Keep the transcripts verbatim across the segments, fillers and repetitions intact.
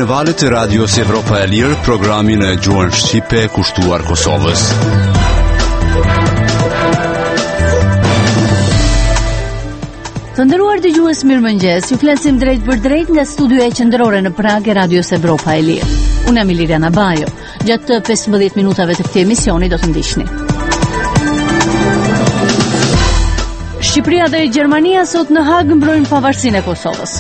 në valët e Radios Evropa e Lirë, programin e gjuhën shqipe kushtuar Kosovës. Të nderuar dëgjues, mirëmëngjes. Ju flasim drejt për drejt nga studioja qendrore në Prag e Radios Evropa e Lirë. Unë jam Liliana Bajo. Gjatë pesëmbëdhjetë minutave të këtij emisioni do të ndiqni. Shqipëria dhe Gjermania sot në Hag mbrojnë pavarësinë e Kosovës.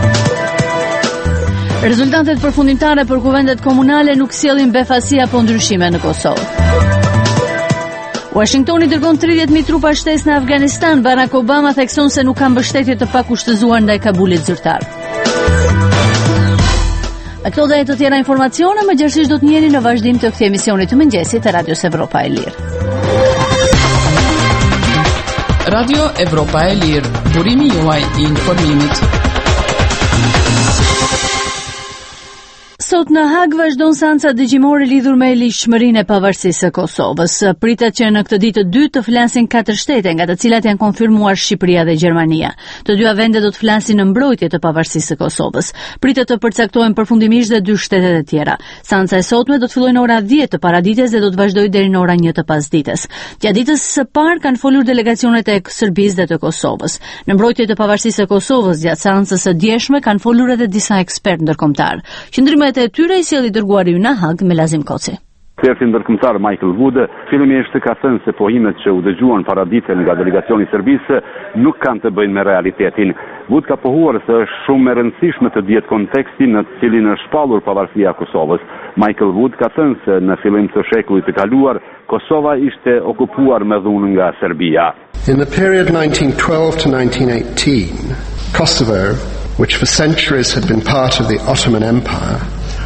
Rezultatet përfundimtare për kuvendet komunale nuk sjellin befasi apo ndryshime në Kosovë. Washingtoni dërgon tridhjetë mijë trupa shtesë në Afganistan. Barack Obama thekson se nuk ka mbështetje të pakushtëzuar ndaj Kabulit zyrtar. Me këto dhe të tjera informacione, më gjerësisht do të njeni në vazhdim të këtij emisioni të mëngjesit të Radios Evropa e Lirë. Radio Evropa e Lirë, burimi juaj i informimit. Sot në Hag vazhdon seanca dëgjimore lidhur me ligjshmërinë e pavarësisë së Kosovës. Pritet që në këtë ditë të dytë të flasin katër shtete, nga të cilat janë konfirmuar Shqipëria dhe Gjermania. Të dyja vende do të flasin në mbrojtje të pavarësisë së Kosovës. Pritet të përcaktohen përfundimisht dhe dy shtetet e tjera. Seanca e sotme do të fillojë në ora dhjetë të paradites dhe do të vazhdojë deri në ora një të pasdites. Gjatë ditës së parë kanë folur delegacionet e Serbisë dhe të Kosovës. Në mbrojtje të pavarësisë së Kosovës gjatë seancës së djeshme kanë folur edhe disa ekspertë ndërkombëtar. Qëndrimet e tyre i sjellë i dërguari ynë në Hag Melazim Koci. Eksperti ndërkombëtar Michael Wood fillimisht ka thënë se pohimet që u dëgjuan paradite nga delegacioni i Serbisë nuk kanë të bëjnë me realitetin. Wood ka pohuar se është shumë e rëndësishme të dihet konteksti në të cilin është shpallur pavarësia e Kosovës. Michael Wood ka thënë se në fillim të shekullit të kaluar Kosova ishte okupuar me dhunë nga Serbia. In the period nineteen twelve to nineteen eighteen, Kosovo, which for centuries had been part of the Ottoman Empire,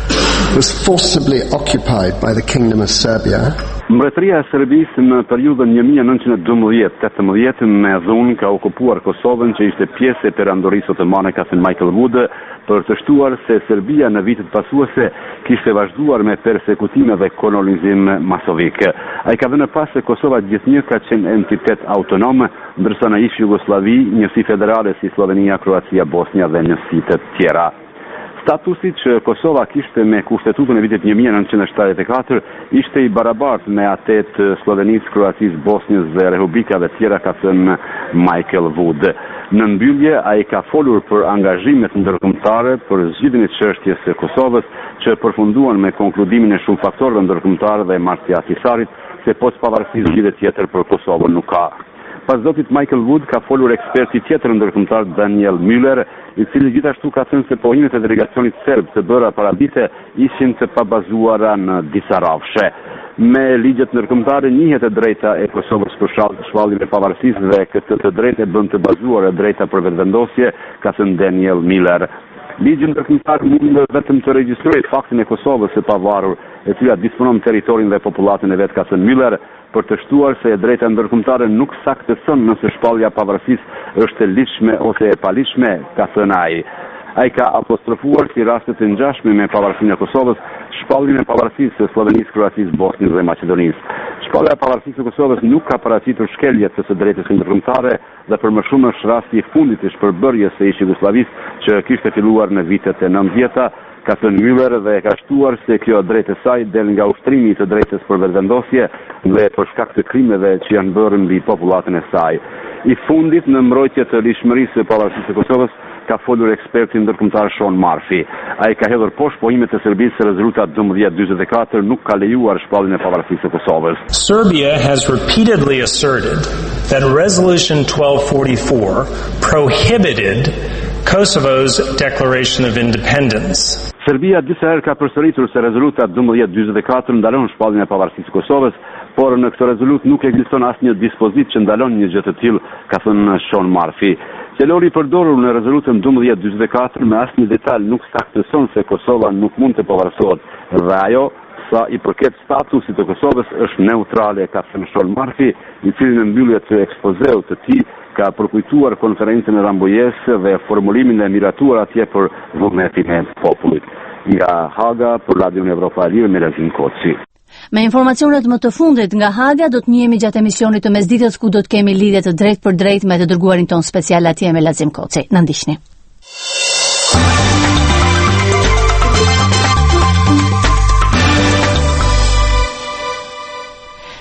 was forcibly occupied by the Kingdom of Serbia. Mbretëria e Serbisë në periudhën një mijë e nëntëqind e dymbëdhjetë deri në tetëmbëdhjetë me dhunë ka okupuar Kosovën, që ishte pjesë e perandorisë otomane, ka thënë Michael Wood, për të shtuar se Serbia në vitet pasuese kishte vazhduar me persekutime dhe kolonizim masovik. Ai ka dhënë pas se Kosova gjithnjë ka qenë entitet autonom, ndërsa në ish Jugosllavi njësi federale si Slovenia, Kroacia, Bosnia dhe njësi të tjera. Statusi që Kosova kishte me kushtetutën e vitit një mijë e nëntëqind e shtatëdhjetë e katër ishte i barabartë me atë të Slovenisë, Kroacisë, Bosnjës dhe republikave të tjera, ka thënë Michael Wood. Në mbyllje, ai ka folur për angazhimet ndërkombëtare për zgjidhjen e çështjes së Kosovës, që përfunduan me konkludimin e shumë faktorëve ndërkombëtar dhe marrësia e Ahtisarit, se post pavarësisë zgjidhje tjetër për Kosovën nuk ka. Pas zotit Michael Wood ka folur eksperti tjetër ndërkombëtar Daniel Müller, i cili gjithashtu ka thënë se pohimet e delegacionit serb të bëra paradite ishin të pabazuara në disa rrafshe. Me ligjet ndërkombëtare njihet e drejta e Kosovës për shpalljen e pavarësisë dhe këtë të drejtë e bën të bazuar e drejta për vetëvendosje, ka thënë Daniel Müller. Ligji ndërkombëtar mund vetëm të regjistrojë faktin e Kosovës së pavarur, e cila disponon territorin dhe popullatën e vet, ka thënë Müller, për të shtuar se e drejta ndërkombëtare nuk saktëson nëse shpallja e pavarësisë është e ligjshme ose e paligjshme, ka thënë ai. Ai ka apostrofuar si rastet e ngjashme me pavarësinë e Kosovës, shpalljen e pavarësisë së Slovenisë, Kroacisë, Bosnjës dhe Maqedonisë. Shpallja e pavarësisë së Kosovës nuk ka paraqitur shkeljet të së drejtës ndërkombëtare dhe për më shumë është rasti i fundit i shpërbërjes së ish Jugosllavisë që kishte filluar në vitet e nëntëdhjetë, ka thënë Müller, dhe ka shtuar se kjo drejtë e saj del nga ushtrimi i të drejtës për vetëvendosje dhe për shkak të krimeve që janë bërë mbi popullatën e saj. I fundit në mbrojtje të ligjshmërisë së pavarësisë së Kosovës ka folur eksperti ndërkombëtar Sean Murphy. Ai ka hedhur poshtë pohimet e Serbisë se rezultati dymbëdhjetë dyzet e katër nuk ka lejuar shpalljen e pavarësisë së Kosovës. Serbia has repeatedly asserted that Resolution twelve forty-four prohibited Kosovo's declaration of independence. Serbia disa herë ka përsëritur se rezoluta dymbëdhjetë dyzet e katër ndalon shpalljen e pavarësisë së Kosovës, por në këtë rezolut nuk ekziston asnjë dispozit që ndalon një gjë të tillë, ka thënë Sean Murphy. Qelori i përdorur në rezolutën dymbëdhjetë dyzet e katër me asnjë detaj nuk saktëson se Kosova nuk mund të pavarësohet, dhe ajo, sa i përket statusit të Kosovës, është neutrale, ka thënë Sean Murphy, i cili në mbyllje të ekspozeut të tij ka përkujtuar konferencën e Rambouillet dhe formulimin e miratuar atje për vullnetin e popullit. Nga Haga, për Radion Evropa e Lirë, Melazim Koci. Me informacionet më të fundit nga Haga do të njihemi gjatë emisionit të mesditës, ku do të kemi lidhje të drejtë për drejtë me të dërguarin ton special atje me Melazim Koci. Na ndiqni.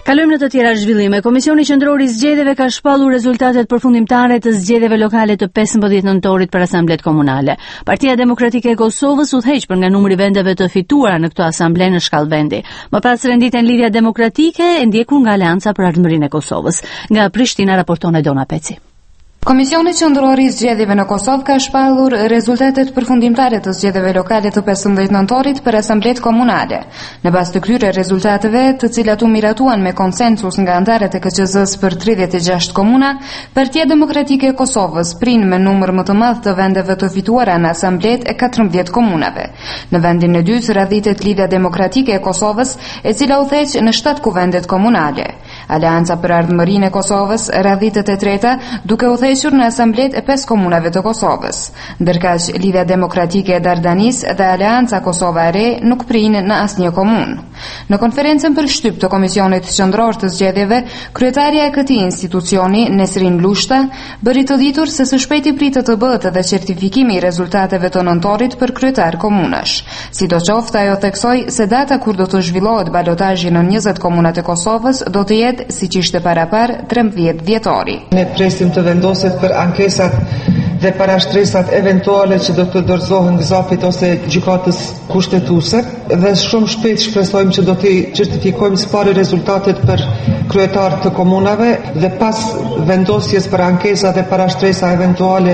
Kalojmë në të tjera zhvillime. Komisioni Qendror i Zgjedhjeve ka shpallur rezultatet përfundimtare të zgjedhjeve lokale të pesëmbëdhjetë nëntorit për asamblet komunale. Partia Demokratike e Kosovës udhëheq për nga numri vendeve të fituara në këtë asamble në shkallë vendi. Më pas renditen Lidhja Demokratike e ndjekur nga Aleanca për Ardhmërinë e Kosovës. Nga Prishtina raporton Edona Peci. Komisioni Qendror i Zgjedhjeve në Kosovë ka shpallur rezultatet përfundimtare të zgjedhjeve lokale të pesëmbëdhjetë nëntorit për asamblet komunale. Në bazë të këtyre rezultateve, të cilat u miratuan me konsensus nga anëtarët e K Q Z-s për tridhjetë e gjashtë komuna, Partia Demokratike e Kosovës prin me numër më të madh të vendeve të fituara në asamblet e katërmbëdhjetë komunave. Në vendin e dytë radhitet Lidhja Demokratike e Kosovës, e cila udhëheq në shtatë kuvendet komunale. Aleanca për Ardhmërinë e Kosovës radhitet e treta, duke udhëhequr në asamblet e pesë komunave të Kosovës. Ndërkaq Lidhja Demokratike e Dardanisë dhe Aleanca Kosova e Re nuk prinë në asnjë komunë. Në konferencën për shtyp të Komisionit Qendror të Zgjedhjeve, kryetaria e këtij institucioni, Nesrin Lushta, bëri të ditur se së shpejti pritet të bëhet edhe certifikimi i rezultateve të nëntorit për kryetar komunash. Sidoqoftë, ajo theksoi se data kur do të zhvillohet balotazhi në njëzet komunat e Kosovës do të jetë siç ishte parapar trembëdhjetë dhjetori. Ne presim të vendoset për ankesat dhe parashtresat eventuale që do të dorëzohen gëzapit ose gjykatës kushtetuese dhe shumë shpejt shpresojmë që do të certifikojmë së pari rezultatet për kryetarët të komunave dhe pas vendosjes për ankesa dhe parashtresa eventuale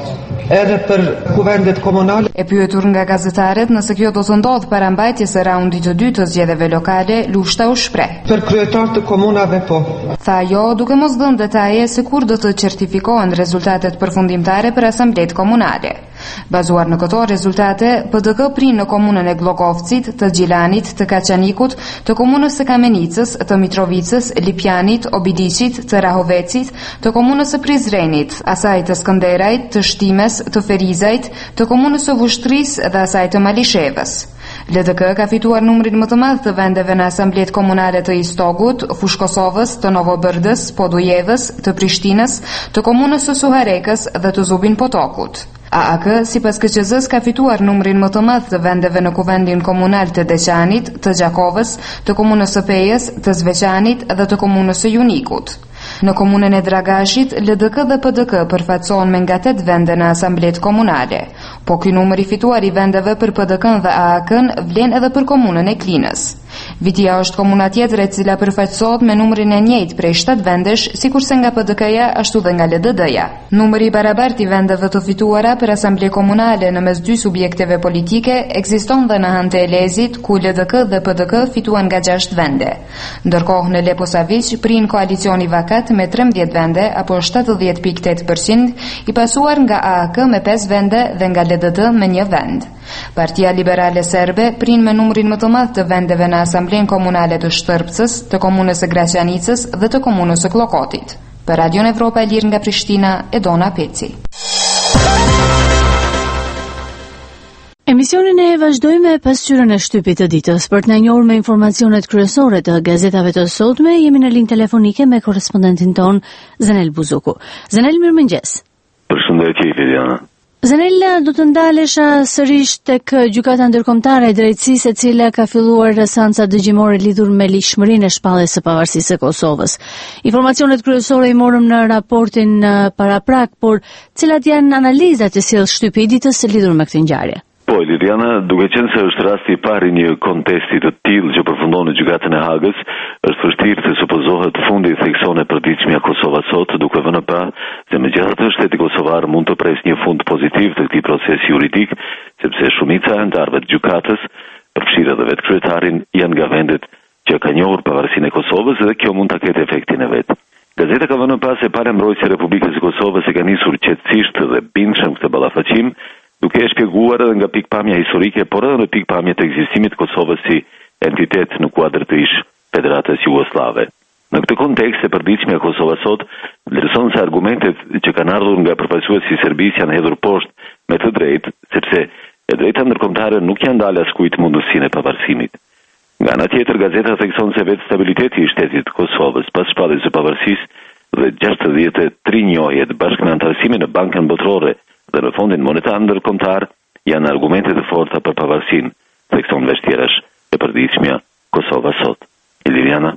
edhe për kuvendet komunale. E pyetur nga gazetarët nëse kjo do të ndodhë para mbajtjes së raundit të dytë të zgjedhjeve lokale, Lushta u shpreh. Për kryetarët të komunave po. Tha ajo, duke mos dhënë detaje se kur do të certifikohen rezultatet përfundimtare për asamblet komunale. Bazuar në këto rezultate, P D K prin në komunën e Glogovcit, të Gjilanit, të Kaçanikut, të komunës së Kamenicës, të Mitrovicës, Lipjanit, Obiliqit, të Rahovecit, të komunës së Prizrenit, asaj të Skënderajt, të Shtimes, të Ferizajt, të komunës së Vushtrisë dhe asaj të Malishevës. L D K ka fituar numrin më të madh të vendeve në asamblet komunale të Istogut, Fush Kosovës, të Novobërdës, Podujevës, të Prishtinës, të komunës së Suharekës dhe të Zubin Potokut. A A K, sipas K Q Z-s, ka fituar numrin më të madh të vendeve në kuvendin komunal të Deçanit, të Gjakovës, të komunës së Pejës, të Zveçanit dhe të komunës së Junikut. Në komunën e Dragashit, L D K dhe P D K përfaqësohen me nga tetë vende në asamblet komunale, po ky numër i fituar i vendeve për P D K-n dhe A A K-n vlen edhe për komunën e Klinës. Vitia është komuna tjetër e cila përfaqësohet me numrin e njëjtë prej shtatë vendesh, sikurse nga P D K-ja ashtu dhe nga L D D-ja. Numri i barabartë i vendeve të fituara për asamble komunale në mes dy subjekteve politike ekziston dhe në Hanë të Elezit, ku L D K dhe P D K fituan nga gjashtë vende. Ndërkohë në Leposavić prin koalicioni Vakat me trembëdhjetë vende apo shtatëdhjetë pikë tetë përqind, i pasuar nga A A K me pesë vende dhe nga L D D me një vend. Partia Liberale Serbe prin me numrin më të madh të vendeve në asamblen komunale të Shtërpcës, të komunës së Graçanicës dhe të komunës së Klokotit. Për Radion Evropa e Lirë nga Prishtina, Edona Peci. Emisionin e vazhdojmë me pasqyrën e shtypit të ditës. Për të na njohur me informacionet kryesore të gazetave të sotme, jemi në linjë telefonike me korrespondentin ton Zenel Buzuku. Zenel, mirëmëngjes. Përshëndetje, Liliana. Zenel, do të ndalesha sërish tek gjykata ndërkombëtare e drejtësisë, e cila ka filluar seanca dëgjimore lidhur me lishmërinë e shpalljes së pavarësisë së Kosovës. Informacionet kryesore i morëm në raportin paraprak, por cilat janë analizat që sjell shtypi i ditës lidhur me këtë ngjarje? Po, Liliana, duke qenë se është rasti i parë i një kontesti të tillë që përfundon në gjykatën e Hagës, është vështirë të supozohet fundi i thekson e përditshmja Kosova sot, duke vënë pa se megjithatë shteti kosovar mund të presë një fund pozitiv të këtij procesi juridik, sepse shumica e anëtarëve të gjykatës, përfshirë edhe vetë kryetarin, janë nga vendet që ka njohur pavarësinë e Kosovës dhe kjo mund ta ketë efektin e vet. Gazeta ka vënë pa se parembrojtësia e Republikës së Kosovës e ka nisur qetësisht dhe bindshëm këtë ballafaqim, duke e shpjeguar edhe nga pikpamja historike, por edhe në pikpamje të ekzistimit të Kosovës si entitet në kuadër të ish Federatës Jugosllave. Në këtë kontekst e përditshmja e Kosovës sot vlerëson se argumentet që kanë ardhur nga përfaqësuesi i Serbisë janë hedhur poshtë me të drejtë, sepse e drejta ndërkombëtare nuk janë dalë askujt mundësinë e pavarësimit. Nga ana tjetër, gazeta thekson se vetë stabiliteti i shtetit të Kosovës pas shpalljes së pavarësisë dhe gjashtëdhjetë e tre njohjet bashkë me antarësimin në Bankën Botërore dhe në Fondin Monetar Ndërkombëtar janë argumente të forta për pavarësinë, thekson veç tjerash e përditshmja Kosova sot. Liliana.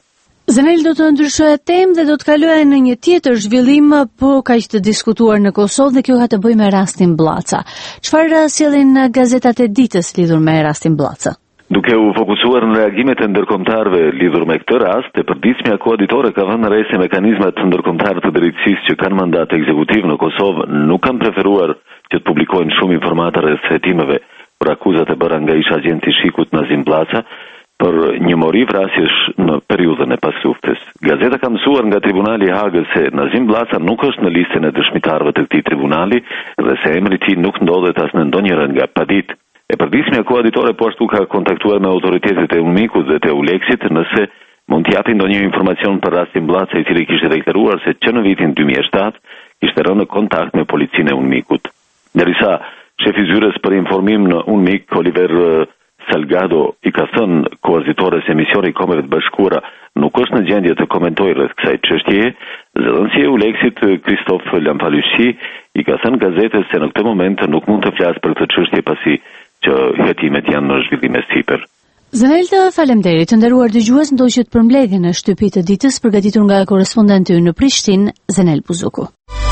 Zenel do të ndryshojë temë dhe do të kalojë në një tjetër zhvillim, po kaq të diskutuar në Kosovë, dhe kjo ka të bëjë me rastin Bllaca. Çfarë sjellin gazetat e ditës lidhur me rastin Bllaca? Duke u fokusuar në reagimet e ndërkombëtarëve lidhur me këtë rast, e përditshmja koaditore ka vënë re se mekanizmat ndërkombëtar të drejtësisë që kanë mandat ekzekutiv në Kosovë nuk kanë preferuar që të publikojnë shumë informata rreth hetimeve për akuzat e bëra nga ish agenti i Shikut Nazim Bllaca për një mori vrasjesh në periudhën e pasluftës. Gazeta ka mësuar nga Tribunali i Hagës se Nazim Bllaca nuk është në listën e dëshmitarëve të këtij tribunali dhe se emri i tij nuk ndodhet as në ndonjëra nga padit. E përditshmja koaditore po ashtu ka kontaktuar me autoritetet e Unmikut dhe të Euleksit nëse mund të japin ndonjë informacion për rastin Bllaca, i cili kishte deklaruar se që në vitin dy mijë e shtatë kishte rënë në kontakt me policinë e Unmikut. Ndërsa shefi i zyrës për informim në Unmik, Oliver Salgado, i ka thënë koazitores e misioni i Kombeve të Bashkuara nuk është në gjendje të komentojë rreth kësaj çështjeje, zëdhënësi e Euleksit Kristof Lamfalushi i ka thënë gazetës se në këtë moment nuk mund të flasë për këtë çështje pasi që hetimet janë në zhvillime sipër. Zanelta, faleminderit. Të nderuar dëgjues, ndoqët për mbledhjen e shtypit të ditës përgatitur nga korrespondenti ynë në Prishtinë, Zenel Buzuku.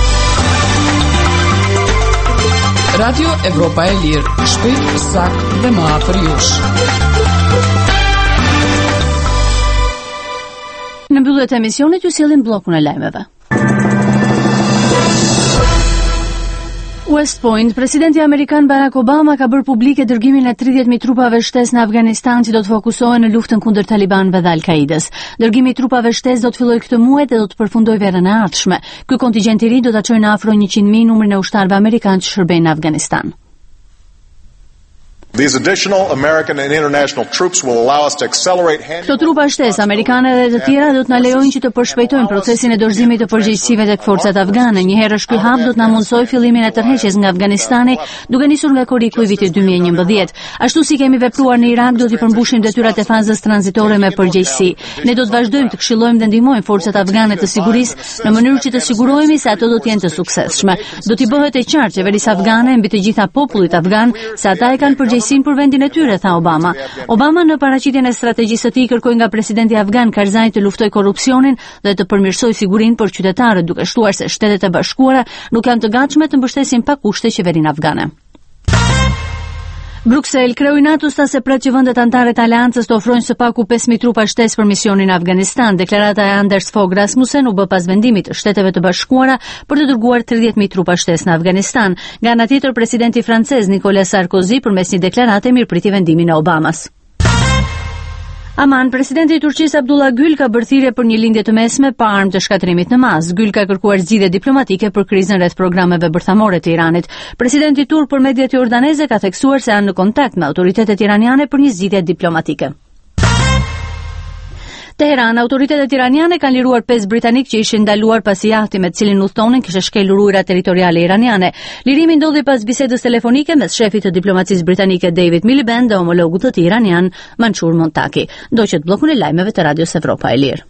Radio Evropa e Lirë, shpejt, saktë dhe më afër jush. Në mbyllje të emisionit ju sillim bllokun e lajmeve. West Point, presidenti amerikan Barack Obama ka bërë publike dërgimin e tridhjetë mijë trupave shtesë në Afganistan që do të fokusohen në luftën kundër talibanëve dhe Al-Qaidës. Dërgimi i trupave shtesë do të fillojë këtë muaj dhe do të përfundojë verën e ardhshme. Ky kontingjent i ri do ta çojë në afro njëqind mijë numrin e ushtarëve amerikanë që shërbejnë në Afganistan. These additional American and international troops will allow us to accelerate hand. Këto trupa shtesë amerikane dhe të tjera do të na lejojnë që të përshpejtojmë procesin e dorëzimit të përgjegjësive tek forcat afgane. Një herë ky hap do të na mundsojë fillimin e tërheqjes nga Afganistani, duke nisur nga Kuriku i vitit dy mijë e njëmbëdhjetë. Ashtu si kemi vepruar në Irak, do t'i përmbushim detyrat e fazës tranzitore me përgjegjësi. Ne do të vazhdojmë të këshillojmë dhe ndihmojmë forcat afgane të sigurisë në mënyrë që të sigurohemi se ato do të jenë të suksesshme. Do t'i bëhet e qartë qeverisë afgane mbi të gjitha popullit afgan se ata e kanë përgjegjësinë për vendin e tyre, tha Obama. Obama në paraqitjen e strategjisë së tij kërkoi nga presidenti afgan Karzai të luftojë korrupsionin dhe të përmirësojë sigurinë për qytetarët, duke shtuar se Shtetet e Bashkuara nuk janë të gatshme të mbështesin pa kushte qeverinë afgane. Bruxelles, kreu i NATO-s tha se pret që vendet anëtare të aleancës të ofrojnë së paku pesë mijë trupa shtesë për misionin në Afganistan. Deklarata e Anders Fogh Rasmussen u bë pas vendimit të Shteteve të Bashkuara për të dërguar tridhjetë mijë trupa shtesë në Afganistan. Nga ana tjetër, presidenti francez Nicolas Sarkozy përmes një deklarate mirëpriti vendimin e Obamas. Aman, presidenti i Turqisë Abdullah Gül ka bërë thirrje për një lindje të mesme pa armë të shkatërimit në masë. Gül ka kërkuar zgjidhje diplomatike për krizën rreth programeve bërthamore të Iranit. Presidenti turk për mediat jordaneze ka theksuar se janë në kontakt me autoritetet iraniane për një zgjidhje diplomatike. Teheran, autoritetet iraniane kanë liruar pesë britanik që ishin ndaluar pasi jahti me të cilin udhtonin kishte shkelur ujëra territoriale iraniane. Lirimi ndodhi pas bisedës telefonike mes shefit të diplomacisë britanike David Miliband dhe homologut të tij iranian Mansour Montaki. Ndoqët bllokun e lajmeve të Radios Evropa e Lirë.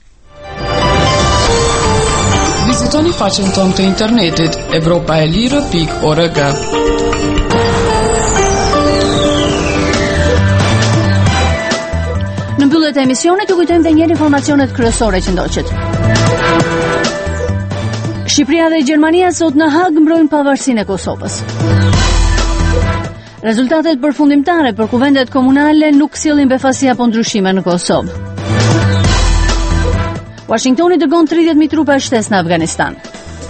Vizitoni faqen tonë të internetit evropaelire pikë org. Në mbyllje të emisionit ju kujtojmë edhe një herë informacionet kryesore që ndoqët. Shqipëria dhe Gjermania sot në Hag mbrojnë pavarësinë e Kosovës. Rezultatet përfundimtare për kuvendet komunale nuk sjellin befasi apo ndryshime në Kosovë. Washingtoni dërgon tridhjetë mijë trupa shtesë në Afganistan.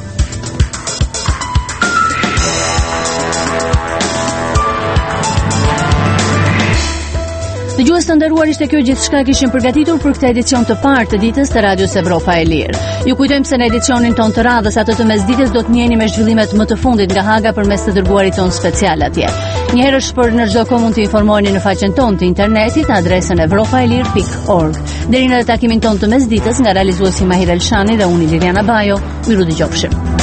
Dëgjues të nderuar, ishte kjo gjithçka kishim përgatitur për këtë edicion të parë të ditës të Radios Evropa e Lirë. Ju kujtojmë se në edicionin ton të radhës atë të mesdites do të njiheni me zhvillimet më të fundit nga Haga përmes të dërguarit ton special atje. Një herë shpër në çdo kohë mund të informoheni në faqen tonë të internetit në adresën evropaelir pikë org. Deri në takimin ton të mesdites nga realizuesi Mahir Elshani dhe unë Liliana Bajo, ju dëgjofshim.